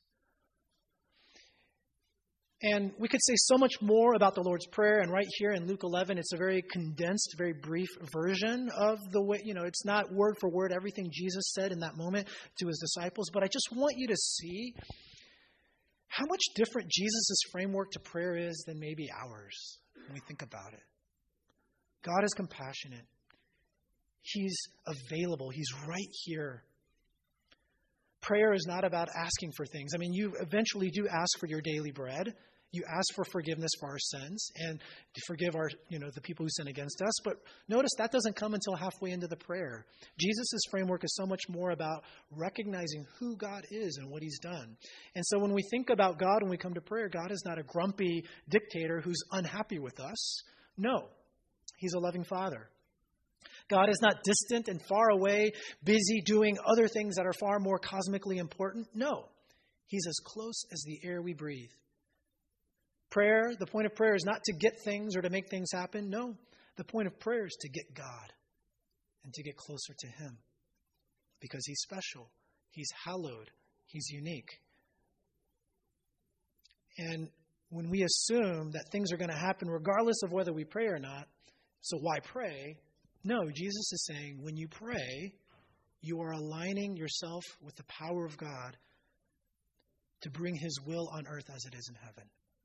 Speaker 1: And we could say so much more about the Lord's Prayer. And right here in Luke eleven, it's a very condensed, very brief version of the way, you know, it's not word for word everything Jesus said in that moment to His disciples. But I just want you to see how much different Jesus' framework to prayer is than maybe ours when we think about it. God is compassionate. He's available. He's right here. Prayer is not about asking for things. I mean, you eventually do ask for your daily bread. You ask for forgiveness for our sins and to forgive our, you know, the people who sin against us. But notice that doesn't come until halfway into the prayer. Jesus' framework is so much more about recognizing who God is and what He's done. And so when we think about God, when we come to prayer, God is not a grumpy dictator who's unhappy with us. No, He's a loving Father. God is not distant and far away, busy doing other things that are far more cosmically important. No, He's as close as the air we breathe. Prayer, the point of prayer is not to get things or to make things happen. No, the point of prayer is to get God and to get closer to Him because He's special, He's hallowed, He's unique. And when we assume that things are going to happen regardless of whether we pray or not, so why pray? No, Jesus is saying when you pray, you are aligning yourself with the power of God to bring His will on earth as it is in heaven.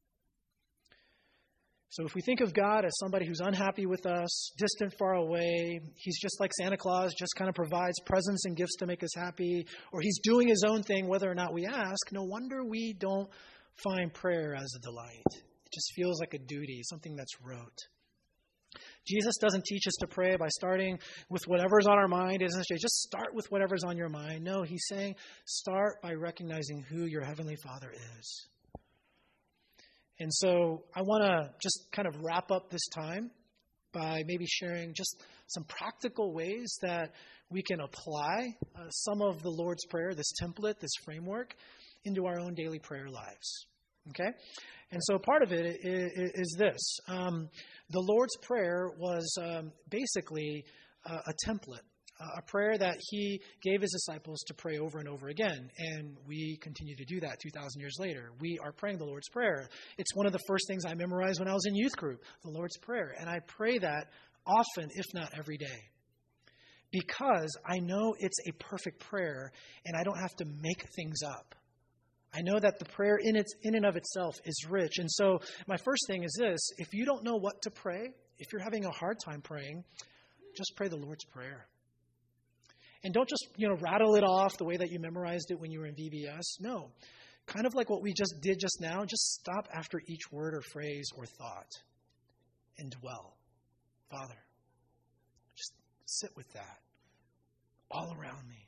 Speaker 1: So if we think of God as somebody who's unhappy with us, distant, far away, He's just like Santa Claus, just kind of provides presents and gifts to make us happy, or He's doing His own thing whether or not we ask, no wonder we don't find prayer as a delight. It just feels like a duty, something that's rote. Jesus doesn't teach us to pray by starting with whatever's on our mind. He doesn't say, just start with whatever's on your mind. No, He's saying, start by recognizing who your Heavenly Father is. And so I want to just kind of wrap up this time by maybe sharing just some practical ways that we can apply uh, some of the Lord's Prayer, this template, this framework, into our own daily prayer lives. Okay? And so part of it is, is this. Um, the Lord's Prayer was um, basically uh, a template, uh, a prayer that he gave his disciples to pray over and over again. And we continue to do that two thousand years later. We are praying the Lord's Prayer. It's one of the first things I memorized when I was in youth group, the Lord's Prayer. And I pray that often, if not every day, because I know it's a perfect prayer and I don't have to make things up. I know that the prayer in its in and of itself is rich. And so my first thing is this: if you don't know what to pray, if you're having a hard time praying, just pray the Lord's Prayer. And don't just, you know, rattle it off the way that you memorized it when you were in V B S. No. Kind of like what we just did just now, just stop after each word or phrase or thought and dwell. Father, just sit with that all around me.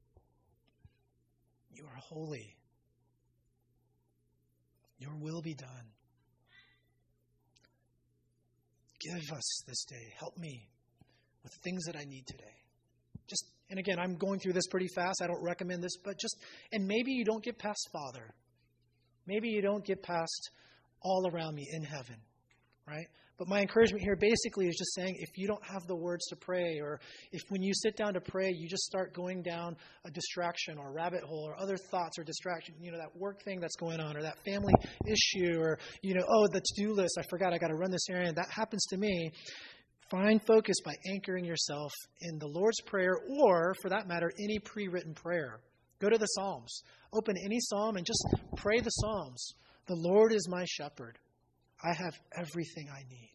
Speaker 1: You are holy. Your will be done. Give us this day. Help me with things that I need today. Just, and again, I'm going through this pretty fast. I don't recommend this, but just, and maybe you don't get past Father. Maybe you don't get past all around me in heaven, right? But my encouragement here basically is just saying, if you don't have the words to pray, or if when you sit down to pray, you just start going down a distraction or a rabbit hole or other thoughts or distraction, you know, that work thing that's going on or that family issue or, you know, oh, the to-do list, I forgot I got to run this errand. That happens to me. Find focus by anchoring yourself in the Lord's Prayer or, for that matter, any pre-written prayer. Go to the Psalms. Open any psalm and just pray the Psalms. The Lord is my shepherd. I have everything I need.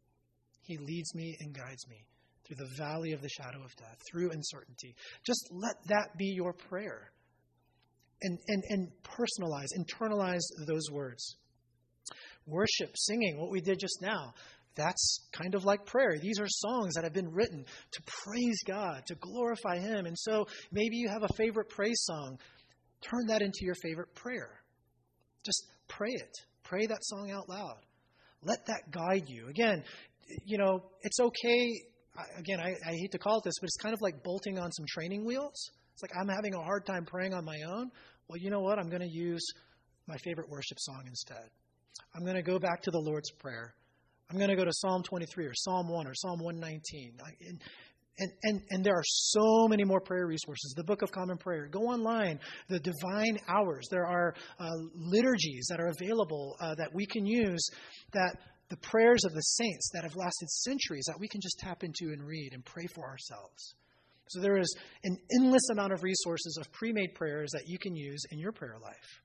Speaker 1: He leads me and guides me through the valley of the shadow of death, through uncertainty. Just let that be your prayer. And, and, and personalize, internalize those words. Worship, singing, what we did just now, that's kind of like prayer. These are songs that have been written to praise God, to glorify Him. And so maybe you have a favorite praise song. Turn that into your favorite prayer. Just pray it. Pray that song out loud. Let that guide you. Again, you know, it's okay. Again, I, I hate to call it this, but it's kind of like bolting on some training wheels. It's like I'm having a hard time praying on my own. Well, you know what? I'm going to use my favorite worship song instead. I'm going to go back to the Lord's Prayer. I'm going to go to Psalm twenty-three or Psalm one or Psalm one nineteen. And, and, and, and there are so many more prayer resources. The Book of Common Prayer. Go online. The Divine Hours. There are uh, liturgies that are available uh, that we can use, that the prayers of the saints that have lasted centuries that we can just tap into and read and pray for ourselves. So there is an endless amount of resources of pre-made prayers that you can use in your prayer life.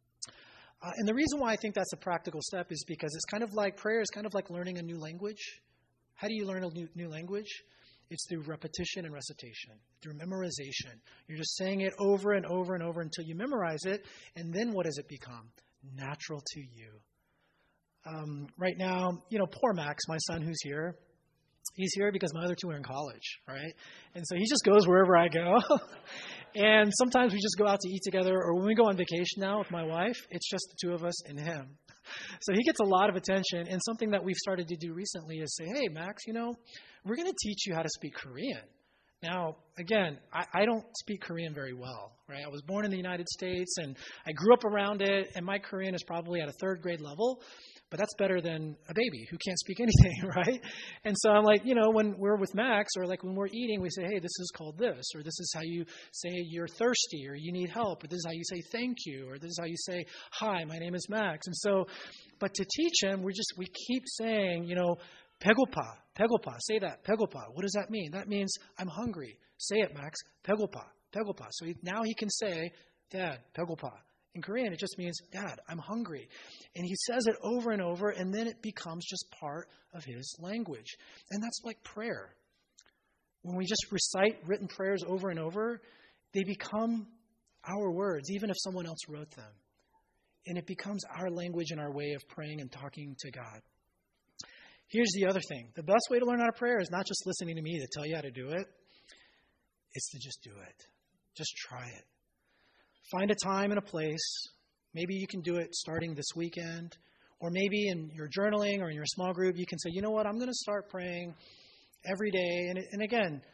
Speaker 1: Uh, and the reason why I think that's a practical step is because it's kind of like prayer is kind of like learning a new language. How do you learn a new, new language? It's through repetition and recitation, through memorization. You're just saying it over and over and over until you memorize it. And then what does it become? Natural to you. Um, right now, you know, poor Max, my son who's here, he's here because my other two are in college, right? And so he just goes wherever I go. And sometimes we just go out to eat together, or when we go on vacation now with my wife, it's just the two of us and him. So he gets a lot of attention. And something that we've started to do recently is say, hey, Max, you know, we're going to teach you how to speak Korean. Now, again, I, I don't speak Korean very well, right? I was born in the United States, and I grew up around it, and my Korean is probably at a third grade level. But that's better than a baby who can't speak anything, right? And so I'm like, you know, when we're with Max or like when we're eating, we say, hey, this is called this, or this is how you say you're thirsty or you need help, or this is how you say thank you, or this is how you say, hi, my name is Max. And so, but to teach him, we just, we keep saying, you know, pegopa, pegopa, say that, pegopa. What does that mean? That means I'm hungry. Say it, Max, pegopa, pegopa. So he, now he can say, Dad, pegopa. In Korean, it just means, Dad, I'm hungry. And he says it over and over, and then it becomes just part of his language. And that's like prayer. When we just recite written prayers over and over, they become our words, even if someone else wrote them. And it becomes our language and our way of praying and talking to God. Here's the other thing. The best way to learn how to pray is not just listening to me to tell you how to do it. It's to just do it. Just try it. Find a time and a place. Maybe you can do it starting this weekend. Or maybe in your journaling or in your small group, you can say, you know what, I'm going to start praying every day. And, and again,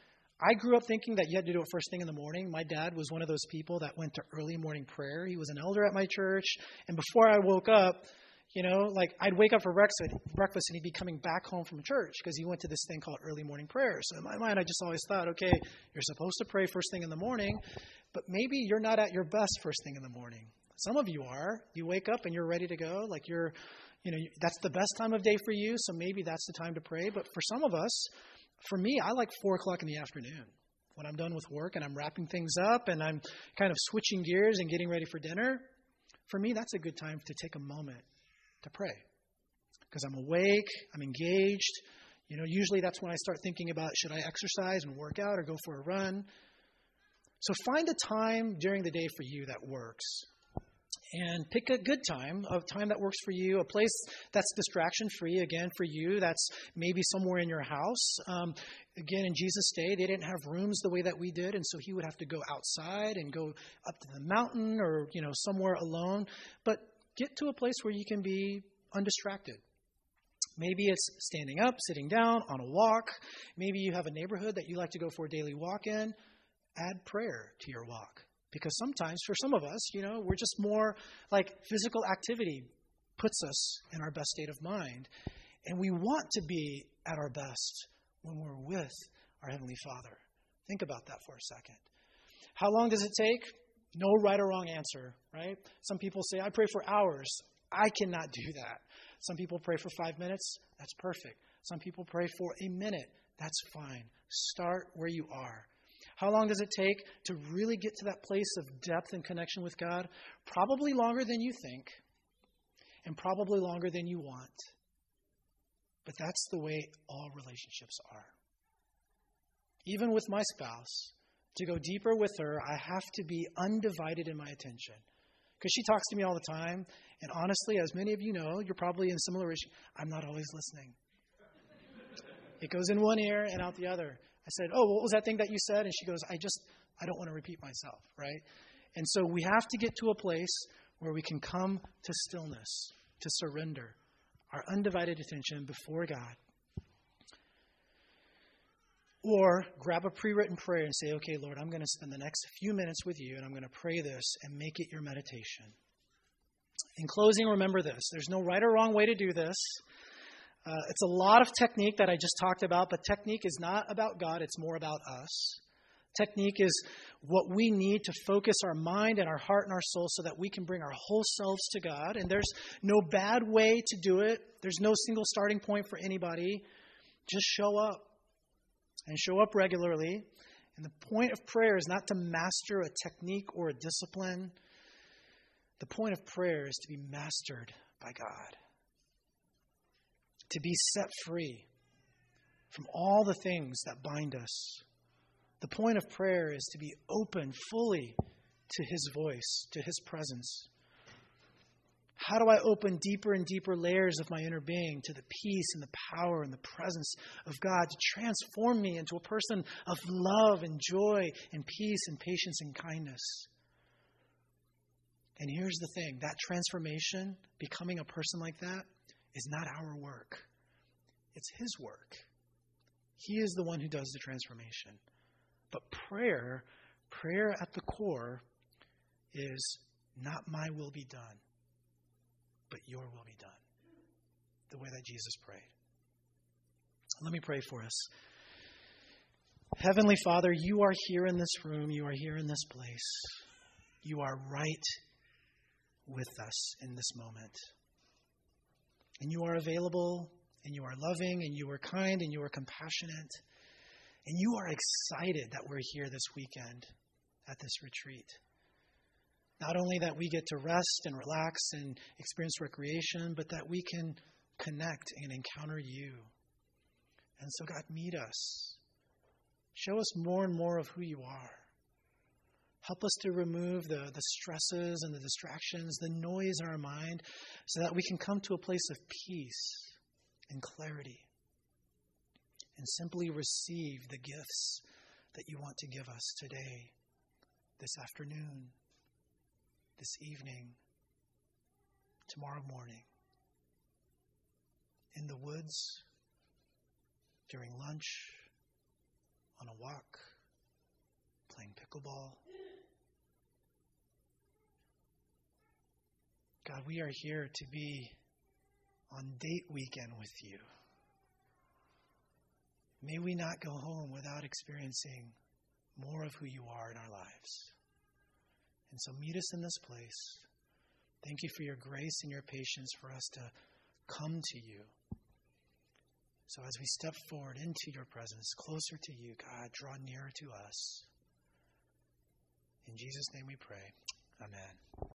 Speaker 1: I grew up thinking that you had to do it first thing in the morning. My dad was one of those people that went to early morning prayer. He was an elder at my church. And before I woke up, you know, like I'd wake up for breakfast, breakfast and he'd be coming back home from church because he went to this thing called early morning prayer. So in my mind, I just always thought, okay, you're supposed to pray first thing in the morning, but maybe you're not at your best first thing in the morning. Some of you are. You wake up and you're ready to go. Like you're, you know, that's the best time of day for you. So maybe that's the time to pray. But for some of us, for me, I like four o'clock in the afternoon when I'm done with work and I'm wrapping things up and I'm kind of switching gears and getting ready for dinner. For me, that's a good time to take a moment to pray because I'm awake, I'm engaged. You know, usually that's when I start thinking about should I exercise and work out or go for a run. So find a time during the day for you that works. And pick a good time, a time that works for you, a place that's distraction-free, again, for you. That's maybe somewhere in your house. Um, again, in Jesus' day, they didn't have rooms the way that we did, and so he would have to go outside and go up to the mountain or, you know, somewhere alone. But get to a place where you can be undistracted. Maybe it's standing up, sitting down, on a walk. Maybe you have a neighborhood that you like to go for a daily walk in. Add prayer to your walk. Because sometimes, for some of us, you know, we're just more like physical activity puts us in our best state of mind. And we want to be at our best when we're with our Heavenly Father. Think about that for a second. How long does it take? No right or wrong answer, right? Some people say, I pray for hours. I cannot do that. Some people pray for five minutes. That's perfect. Some people pray for a minute. That's fine. Start where you are. How long does it take to really get to that place of depth and connection with God? Probably longer than you think, and probably longer than you want. But that's the way all relationships are. Even with my spouse, to go deeper with her, I have to be undivided in my attention. Because she talks to me all the time, and honestly, as many of you know, you're probably in similar issues, I'm not always listening. It goes in one ear and out the other. I said, oh, what was that thing that you said? And she goes, I just, I don't want to repeat myself, right? And so we have to get to a place where we can come to stillness, to surrender our undivided attention before God. Or grab a pre-written prayer and say, okay, Lord, I'm going to spend the next few minutes with you, and I'm going to pray this and make it your meditation. In closing, remember this. There's no right or wrong way to do this. Uh, it's a lot of technique that I just talked about, but technique is not about God. It's more about us. Technique is what we need to focus our mind and our heart and our soul so that we can bring our whole selves to God. And there's no bad way to do it. There's no single starting point for anybody. Just show up and show up regularly. And the point of prayer is not to master a technique or a discipline. The point of prayer is to be mastered by God. To be set free from all the things that bind us. The point of prayer is to be open fully to His voice, to His presence. How do I open deeper and deeper layers of my inner being to the peace and the power and the presence of God to transform me into a person of love and joy and peace and patience and kindness? And here's the thing, that transformation, becoming a person like that, is not our work. It's His work. He is the one who does the transformation. But prayer, prayer at the core is not my will be done, but your will be done. The way that Jesus prayed. Let me pray for us. Heavenly Father, you are here in this room. You are here in this place. You are right with us in this moment. And you are available, and you are loving, and you are kind, and you are compassionate. And you are excited that we're here this weekend at this retreat. Not only that we get to rest and relax and experience recreation, but that we can connect and encounter you. And so, God, meet us. Show us more and more of who you are. Help us to remove the, the stresses and the distractions, the noise in our mind, so that we can come to a place of peace and clarity and simply receive the gifts that you want to give us today, this afternoon, this evening, tomorrow morning, in the woods, during lunch, on a walk, playing pickleball. God, we are here to be on date weekend with you. May we not go home without experiencing more of who you are in our lives. And so meet us in this place. Thank you for your grace and your patience for us to come to you. So as we step forward into your presence, closer to you, God, draw nearer to us. In Jesus' name we pray. Amen.